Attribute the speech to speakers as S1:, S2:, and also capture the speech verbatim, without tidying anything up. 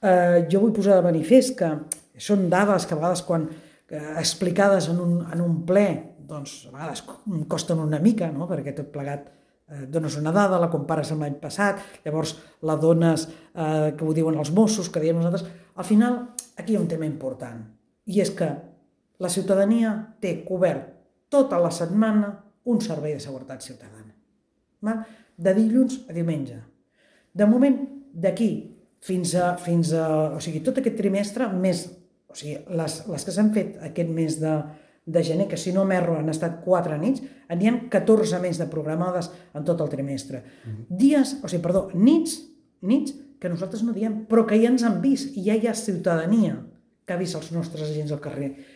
S1: eh, jo vull posar de manifest que són dades que a vegades quan eh, explicades en un, en un ple, doncs a vegades costen una mica, no? Perquè tot plegat eh, dones una dada, la compares amb l'any passat, llavors la dones, eh, que ho diuen els Mossos, que diem nosaltres. Al final, aquí hi ha un tema important, i és que la ciutadania té cobert tota la setmana un servei de seguretat ciutadana. Val? De dilluns a diumenge. De moment, d'aquí fins a, fins a... O sigui, tot aquest trimestre, més... O sigui, les, les que s'han fet aquest mes de, de gener, que si no m'erro han estat quatre nits, n'hi ha catorze més de programades en tot el trimestre. Mm-hmm. Dies, o sigui, perdó, nits, nits que nosaltres no diem, però que ja ens han vist, i ja hi ha ciutadania que ha vist els nostres agents al carrer.